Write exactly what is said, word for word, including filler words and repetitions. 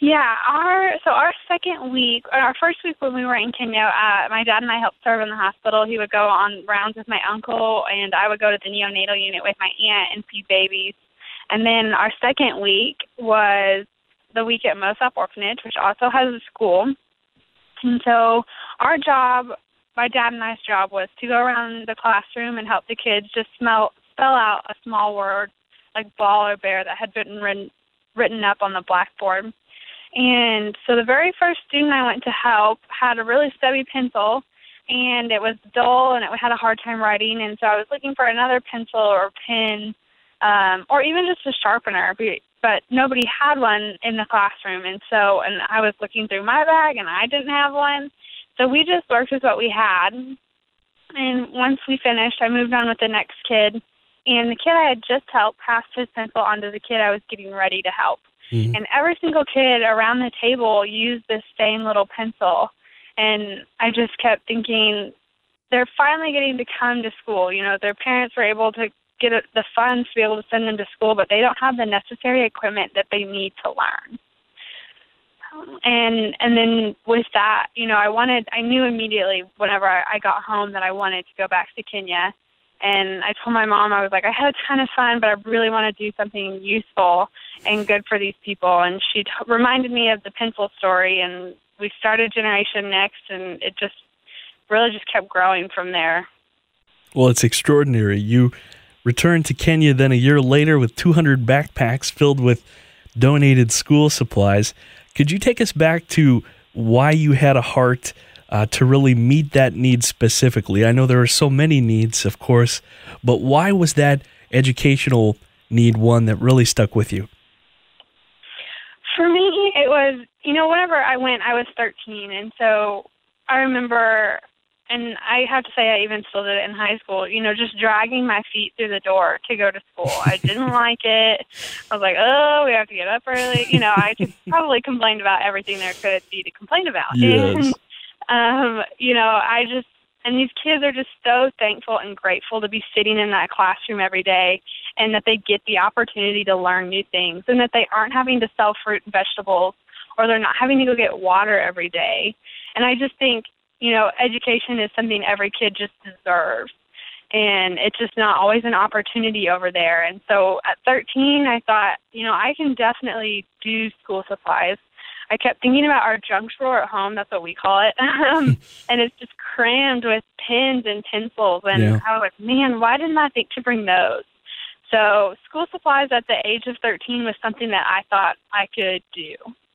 Yeah, our so our second week, or our first week when we were in Kenya, uh, my dad and I helped serve in the hospital. He would go on rounds with my uncle, and I would go to the neonatal unit with my aunt and feed babies. And then our second week was the week at Mosop Orphanage, which also has a school. And so our job, my dad and I's job, was to go around the classroom and help the kids just smell, spell out a small word like ball or bear that had been written, written up on the blackboard. And so the very first student I went to help had a really stubby pencil, and it was dull, and it had a hard time writing. And so I was looking for another pencil or pen, um, or even just a sharpener, but nobody had one in the classroom. And so, and I was looking through my bag, and I didn't have one. So we just worked with what we had. And once we finished, I moved on with the next kid. And the kid I had just helped passed his pencil onto the kid I was getting ready to help. Mm-hmm. And every single kid around the table used this same little pencil. And I just kept thinking, they're finally getting to come to school. You know, their parents were able to get the funds to be able to send them to school, but they don't have the necessary equipment that they need to learn. And and then with that, you know, I wanted, I knew immediately whenever I, I got home that I wanted to go back to Kenya. And I told my mom, I was like, I had a ton of fun, but I really want to do something useful and good for these people. And she t- reminded me of the pencil story, and we started Generation Next, and it just really just kept growing from there. Well, it's extraordinary. You returned to Kenya then a year later with two hundred backpacks filled with donated school supplies. Could you take us back to why you had a heart Uh, to really meet that need specifically? I know there are so many needs, of course, but why was that educational need one that really stuck with you? For me, it was, you know, whenever I went, I was thirteen, and so I remember, and I have to say I even still did it in high school, you know, just dragging my feet through the door to go to school. I didn't like it. I was like, oh, we have to get up early. You know, I just probably complained about everything there could be to complain about. Yes. And, Um, you know, I just, and these kids are just so thankful and grateful to be sitting in that classroom every day, and that they get the opportunity to learn new things, and that they aren't having to sell fruit and vegetables, or they're not having to go get water every day. And I just think, you know, education is something every kid just deserves, and it's just not always an opportunity over there. And so at thirteen, I thought, you know, I can definitely do school supplies. I kept thinking about our junk drawer at home. That's what we call it. Um, and it's just crammed with pens and pencils. And yeah. I was like, man, why didn't I think to bring those? So school supplies at the age of thirteen was something that I thought I could do.